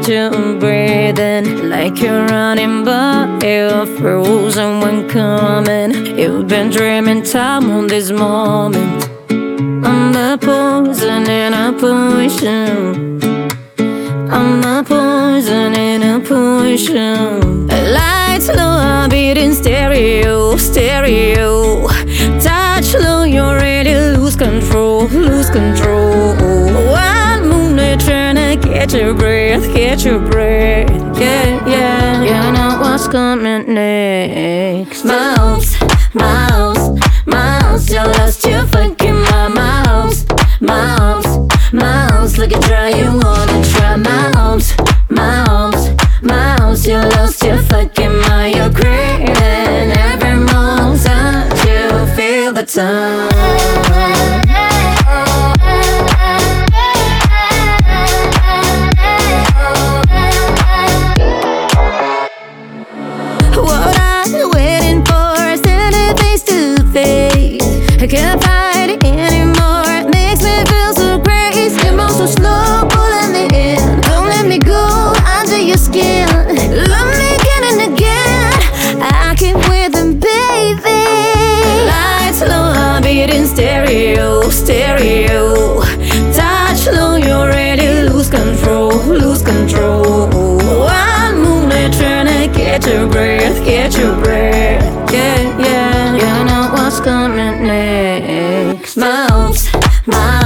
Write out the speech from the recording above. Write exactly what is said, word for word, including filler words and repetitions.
get you breathing like you're running, but you're frozen when coming. You've been dreaming time on this moment. I'm a poison in a potion. I'm a poison in a potion. Lights low, I'm beating stereo, stereo. Touch low, you're ready to lose control, lose control. One moonlit trying to get your breath, get your breath. Yeah, yeah, you know what's coming next. Mouse, mouse, mouse, you lost your fucking mind. Mouse, mouse, mouse, look at try, you wanna try. Mouse, mouse, mouse, you lost your fucking mind. You're craving every moment you feel the time. What I'm waiting for, standing face to face. I can't fight it anymore. It makes me feel so crazy. You're moving so slow, pulling me in. Don't let me go under your skin. Love me again and again. I keep with them, baby. Lights low, I'm beating stereo, stereo. Touch low, you're ready to lose control, lose control. One moonlit trying to get your breath, get your breath. Yeah, yeah, you know what's coming next. Mouse, mouse.